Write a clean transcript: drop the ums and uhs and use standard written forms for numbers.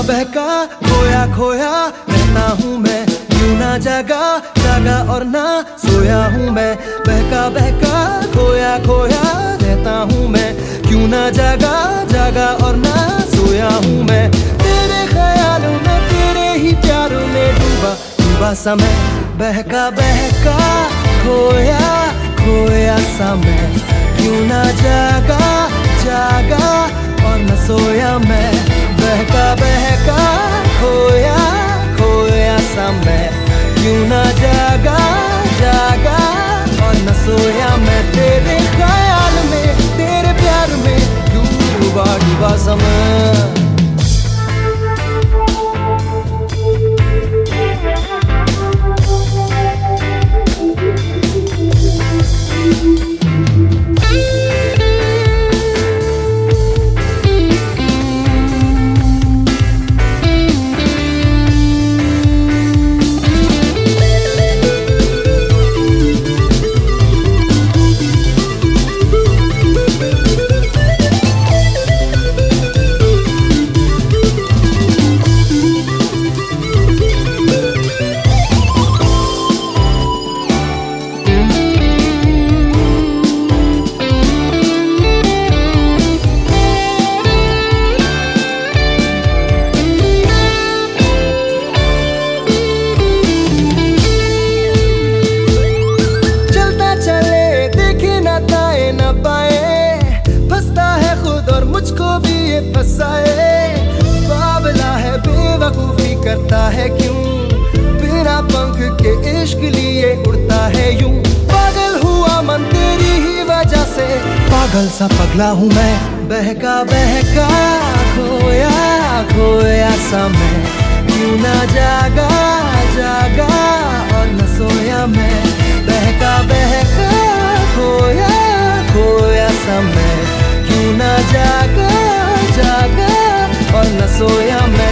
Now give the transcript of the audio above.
बहका खोया खोया रहता हूँ मैं, क्यों ना जागा जागा और ना सोया हूँ मैं। बहका बहका खोया खोया रहता हूँ मैं, क्यों ना जागा जागा और ना सोया हूँ मैं। तेरे ख्यालों में तेरे ही प्यारों में डूबा डूबा सा मैं। बहका बहका खोया खोया सा मैं, क्यों ना जागा जागा और न सोया मैं। बहका बहका खोया खोया सा मैं, क्यों ना जागा जागा और न सोया मैं। तेरे ख्याल में तेरे प्यार में डूबा डूबा सा मैं। मुझको भी ये फसाए, बावला है बेवकूफी करता है क्यों, बिना पंख के इश्क लिए उड़ता है यूं। पागल हुआ मन तेरी ही वजह से, पागल सा पगला हूँ मैं। बहका बहका खोया खोया सा मैं, क्यों ना जागा जागा और न सोया मैं। बहका बहका खोया खोया सा मैं, क्यों ना जागा जागा और न सोया मैं।